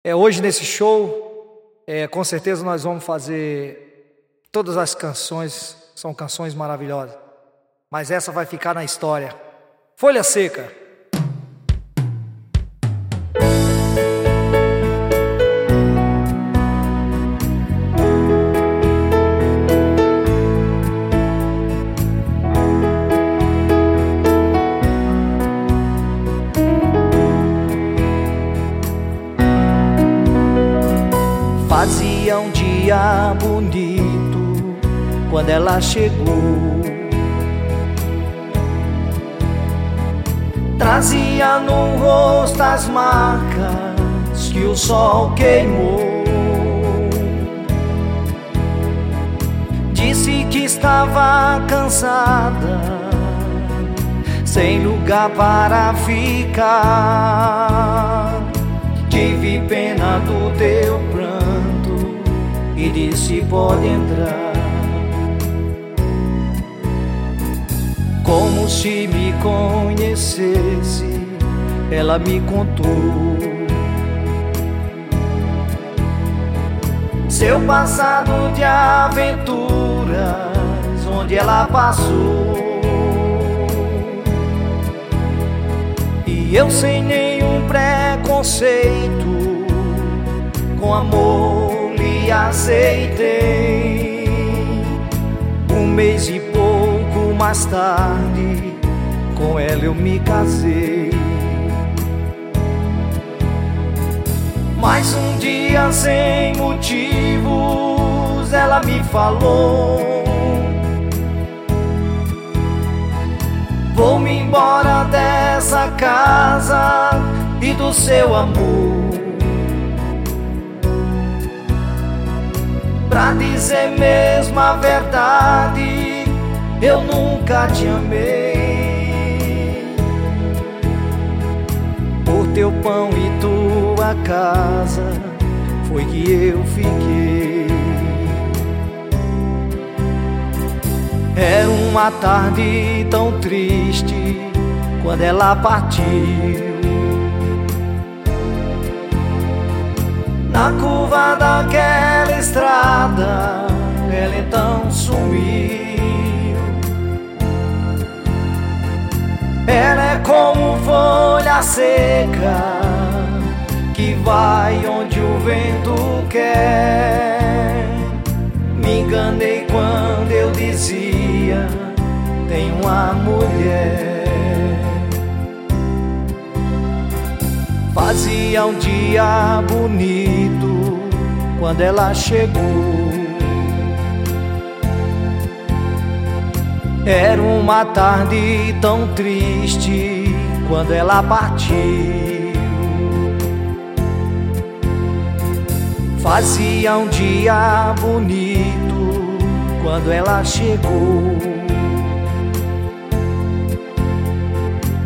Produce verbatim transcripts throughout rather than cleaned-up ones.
É, hoje nesse show, é, com certeza nós vamos fazer todas as canções, são canções maravilhosas, mas essa vai ficar na história. Folha Seca. Fazia um dia bonito quando ela chegou. Trazia no rosto as marcas que o sol queimou. Disse que estava cansada, sem lugar para ficar. Tive pena do teu pranto e disse: pode entrar. Como se me conhecesse, ela me contou seu passado de aventuras, onde ela passou. E eu, sem nenhum preconceito, com amor lhe aceitei. Um mês e pouco mais tarde, com ela eu me casei. Mas um dia, sem motivos, ela me falou: vou-me embora dessa casa e do seu amor. Pra dizer mesmo a verdade, eu nunca te amei. Por teu pão e tua casa foi que eu fiquei. Era uma tarde tão triste quando ela partiu. Na curva daquela estrada, ela então sumiu. Ela é como folha seca que vai onde o vento quer. Me enganei quando eu dizia: tem uma mulher. Fazia um dia bonito quando ela chegou. Era uma tarde tão triste quando ela partiu. Fazia um dia bonito quando ela chegou.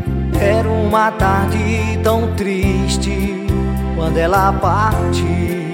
Era uma tarde tão triste quando ela partiu.